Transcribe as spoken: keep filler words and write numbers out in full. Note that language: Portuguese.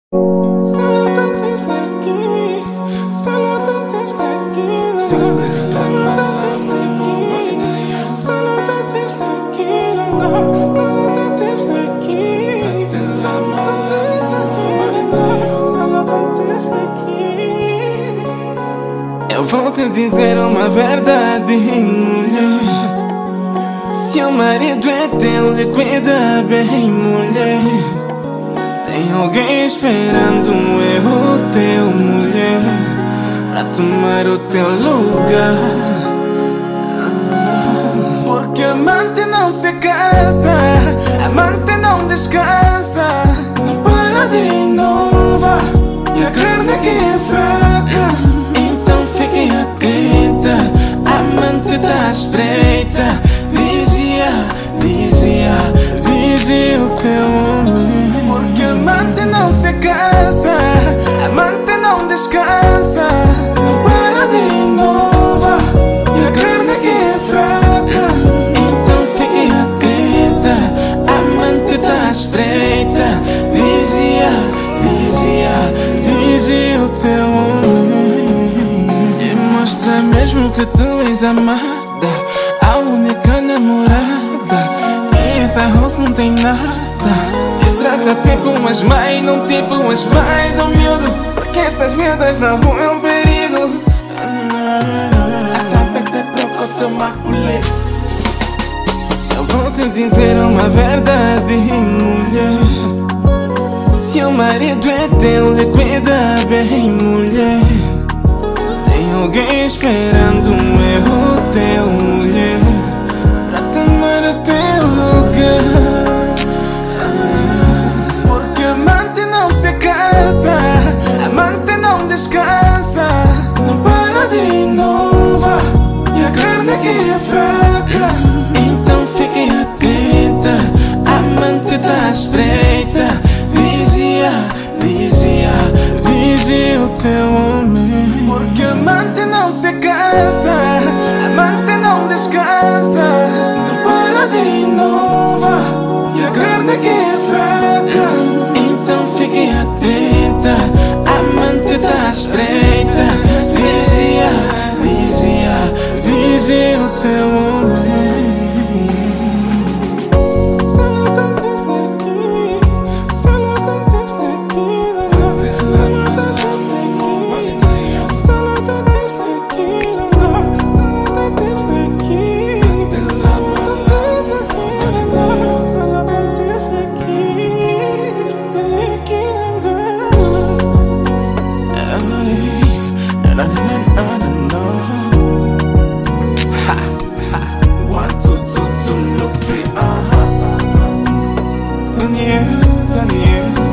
Eu vou te dizer uma verdade, mulher. Se o marido é teu, lhe cuida bem, mulher. Tem alguém esperando um erro teu, mulher, pra tomar o teu lugar. Porque amante não se casa, amante não descansa, não para de inovar, e a carne que é fraca. Então fique atenta, amante da espreita. Vigia, vigia, vigia o teu homem. Porque amante não se casa, amante não descansa, não para de inovar, e a carne que é fraca. Então fique atenta, amante da espreita. Vigia, vigia, vigia o teu homem. E mostra mesmo que tu és amada, a única namorada. E essa roça não tem nada. Trata-te como as mães, não tipo as pais do miúdo, porque essas merdas não vão é um perigo. Sabe até troca o teu maculê. Eu vou te dizer uma verdade, mulher. Se o marido é teu, lhe cuida bem, mulher. Tem alguém esperando um erro teu, mulher, pra tomar o teu lugar. Amante não descansa, não para de inovar, e a carne que é fraca. Então fique atenta, amante da espreita. Vigia, vigia, vigia o teu homem. Porque amante não se casa, amante não descansa, não para de inovar, e a carne que é fraca. Então fique atenta, amante da espreita. Vigia, vigia, vigia o teu homem. Daniel, Daniel.